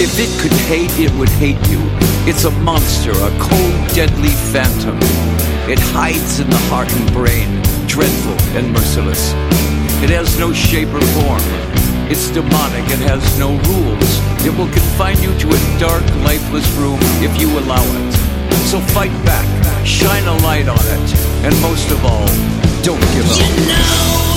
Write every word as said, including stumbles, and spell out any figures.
If it could hate, it would hate you. It's a monster, a cold, deadly phantom. It hides in the heart and brain, dreadful and merciless. It has no shape or form. It's demonic, it has no rules. It will confine you to a dark, lifeless room if you allow it. So fight back, shine a light on it, and most of all, don't give up. You know